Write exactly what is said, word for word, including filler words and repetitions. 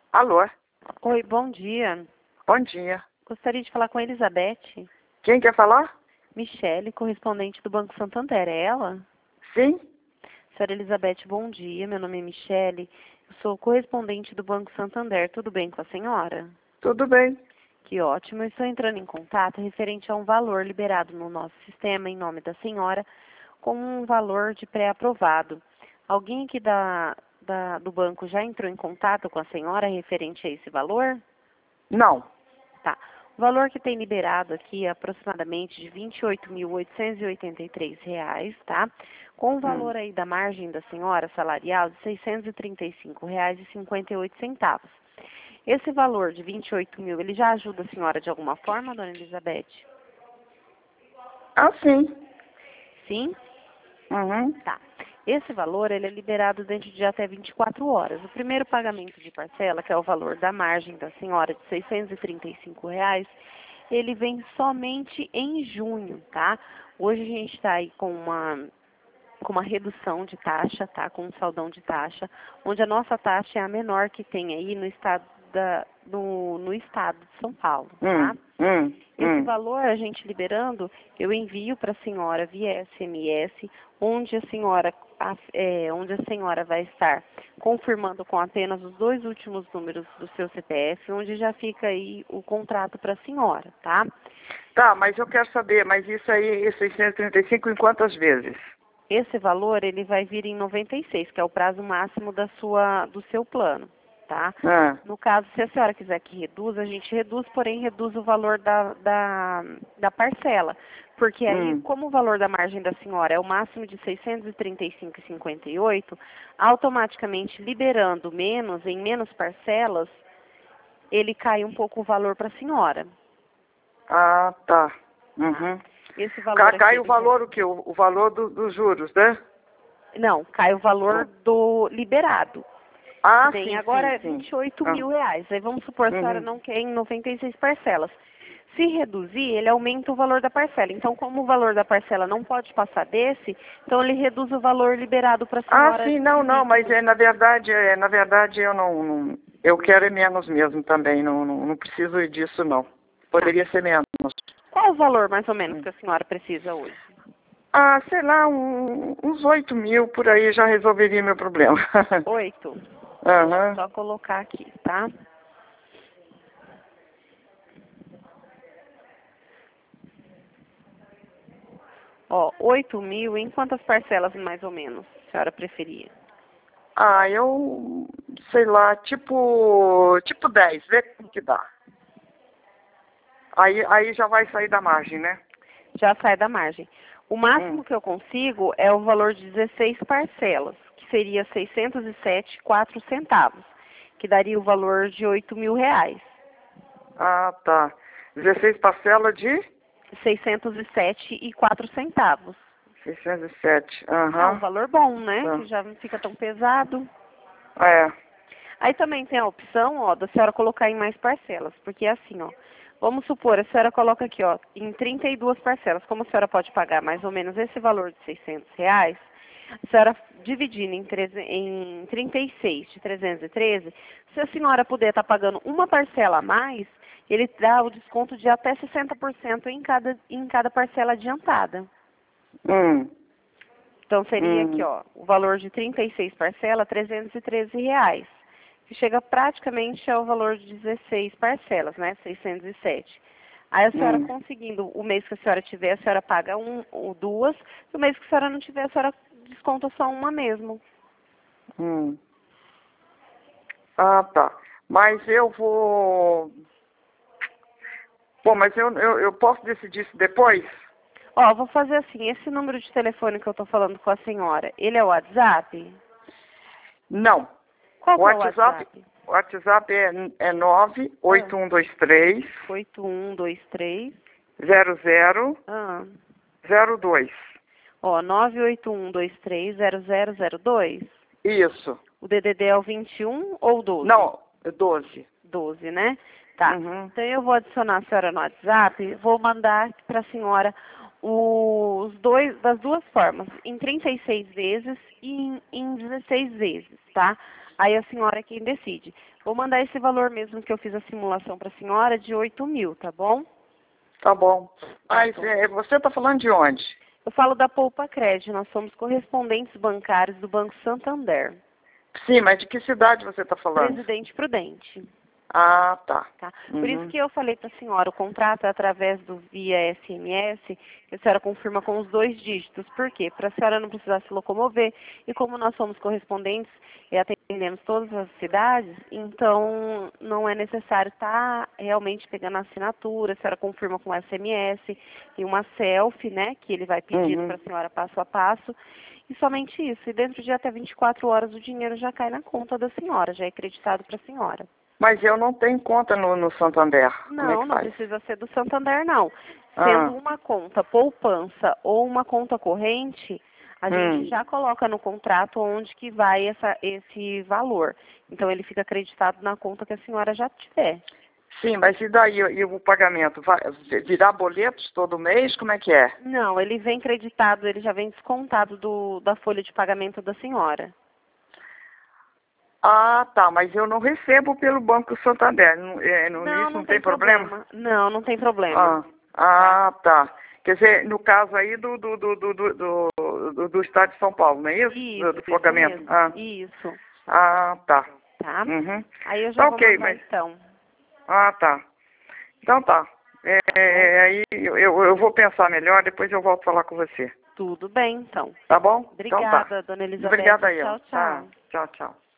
Alô, Oi, bom dia. bom dia. Gostaria de falar com a Elizabeth. Quem quer falar? Michele, correspondente do Banco Santander, é ela? Sim? Senhora Elizabeth, bom dia. Meu nome é Michele. Eu sou correspondente do Banco Santander. Tudo bem com a senhora? Tudo bem. Que ótimo. Eu estou entrando em contato referente a um valor liberado no nosso sistema em nome da senhora com um valor de pré-aprovado. Alguém aqui da, da, do banco já entrou em contato com a senhora referente a esse valor? Não. Tá. O valor que tem liberado aqui é aproximadamente de vinte e oito mil oitocentos e oitenta e três reais, tá? Com o valor aí da margem da senhora salarial de seiscentos e trinta e cinco reais e cinquenta e oito centavos. Esse valor de vinte e oito mil, ele já ajuda a senhora de alguma forma, dona Elizabeth? Ah, sim. Sim? Uhum. Tá. Esse valor, ele é liberado dentro de até vinte e quatro horas. O primeiro pagamento de parcela, que é o valor da margem da senhora de seiscentos e trinta e cinco reais, ele vem somente em junho, tá? Hoje a gente está aí com uma, com uma redução de taxa, tá? Com um saldão de taxa, onde a nossa taxa é a menor que tem aí no estado, da, no, no estado de São Paulo, tá? Hum, hum, Esse hum. valor, a gente liberando, eu envio para a senhora via S M S, onde a senhora, a- é, onde a senhora vai estar confirmando com apenas os dois últimos números do seu C P F, onde já fica aí o contrato para a senhora, tá? Tá, mas eu quero saber, mas isso aí, seiscentos e trinta e cinco em quantas vezes? Esse valor, ele vai vir em noventa e seis, que é o prazo máximo da sua, do seu plano, tá? Ah, No caso, se a senhora quiser que reduza, a gente reduz, porém reduz o valor da, da, da parcela. Porque aí, hum. como o valor da margem da senhora é o máximo de seiscentos e trinta e cinco reais e cinquenta e oito centavos, automaticamente liberando menos, em menos parcelas, ele cai um pouco o valor para a senhora. Ah, tá. Tá? Uhum. Esse Ca- valor aqui, Cai o ele já... valor o quê? O, o valor do- dos juros, né? Não, cai o valor do liberado. Que Ah, nem sim, sim, agora é sim. vinte e oito Ah, mil reais. Aí vamos supor a senhora uhum. não quer em noventa e seis parcelas. Se reduzir, ele aumenta o valor da parcela. Então, como o valor da parcela não pode passar desse, então ele reduz o valor liberado para a Ah, senhora sim, de não, não, mas líquido. é, na verdade, é, na verdade eu não, não- eu quero é menos mesmo também, não, não, não preciso disso não. Tá. Poderia ser menos. Qual o valor, mais ou menos, que a senhora precisa hoje? Ah, sei lá, um- uns oito mil por aí já resolveria meu problema. Oito. Aham. Só colocar aqui, tá? Ó, oito mil, em quantas parcelas, mais ou menos, a senhora preferia? Ah, eu, sei lá, tipo, tipo dez, vê como que dá. Aí, aí já vai sair da margem, né? Já sai da margem. O Hum. máximo que eu consigo é o valor de dezesseis parcelas, que seria seiscentos e sete reais e quatro centavos, que daria o valor de oito mil reais. Ah, tá. dezesseis parcelas de seiscentos e sete reais e quatro centavos. seiscentos e sete. É um Aham. valor bom, né? Tá. Que já não fica tão pesado. É. Aí também tem a opção, ó, da senhora colocar em mais parcelas, porque é assim, ó. Vamos supor, a senhora coloca aqui, ó, em trinta e duas parcelas. Como a senhora pode pagar mais ou menos esse valor de seiscentos reais, a senhora dividindo em, treze em trinta e seis de trezentos e treze, se a senhora puder estar pagando uma parcela a mais, ele dá o desconto de até sessenta por cento em cada, em cada parcela adiantada. Hum. Então seria aqui, Hum. ó, o valor de trinta e seis parcelas, trezentos e treze reais, que chega praticamente ao valor de dezesseis parcelas, né, seiscentos e sete. Aí a senhora Hum. conseguindo, o mês que a senhora tiver, a senhora paga um ou duas, e o mês que a senhora não tiver, a senhora desconta só uma mesmo. Hum. Ah, tá. Mas eu vou. Bom, mas eu, eu, eu posso decidir isso depois? Ó, vou fazer assim, esse número de telefone que eu tô falando com a senhora, ele é o WhatsApp? Não. Qual O que é o WhatsApp, WhatsApp? o WhatsApp é, é nove Ah, oito um dois três oito um dois três. zero zero Ah. zero dois. Ó, nove oito um dois três zero zero zero dois. Isso. O D D D é o vinte e um ou doze? Não, é doze. doze, né? Tá. Uhum. Então eu vou adicionar a senhora no WhatsApp, vou mandar para a senhora os dois, das duas formas, em trinta e seis vezes e em, em dezesseis vezes, tá? Aí a senhora é quem decide. Vou mandar esse valor mesmo que eu fiz a simulação para a senhora de oito mil, tá bom? Tá bom. Mas é, você está falando de onde? Eu falo da Poupa Crédito, nós somos correspondentes bancários do Banco Santander. Sim, mas de que cidade você está falando? Presidente Prudente. Ah, tá. Tá? Uhum. Por isso que eu falei para a senhora, o contrato é através do via S M S, que a senhora confirma com os dois dígitos. Por quê? Para a senhora não precisar se locomover, e como nós somos correspondentes e atendemos todas as cidades, então não é necessário estar realmente pegando a assinatura, a senhora confirma com S M S e uma selfie, né, que ele vai pedindo Uhum. para a senhora passo a passo, e somente isso. E dentro de até vinte e quatro horas o dinheiro já cai na conta da senhora, já é creditado para a senhora. Mas eu não tenho conta no, no Santander. Como é Não, que não faz? precisa ser do Santander, não. Ah. Sendo uma conta poupança ou uma conta corrente, a Hum. gente já coloca no contrato onde que vai essa, esse valor. Então, ele fica acreditado na conta que a senhora já tiver. Sim, mas e daí e o pagamento? Vai virar boletos todo mês? Como é que é? Não, ele vem creditado, ele já vem descontado do, da folha de pagamento da senhora. Ah, tá, mas eu não recebo pelo Banco Santander. Não, é, não, Não, isso não não tem tem problema? problema. Não, não tem problema. Ah, ah, tá. Quer dizer, no caso aí do, do, do, do, do, do, do estado de São Paulo, não é isso? Isso, Do, do isso pagamento. mesmo. Ah, Isso, ah, tá. tá? Uhum. Aí eu já Tá vou ok, mandar mas... então. Ah, tá. Então tá. É, é, aí eu, eu eu vou pensar melhor, depois eu volto a falar com você. Tudo bem, então. Tá bom? Então tá. Obrigada, dona Elizabeth. Obrigada aí, ó. Tchau, Tá. tchau. Tchau, tchau.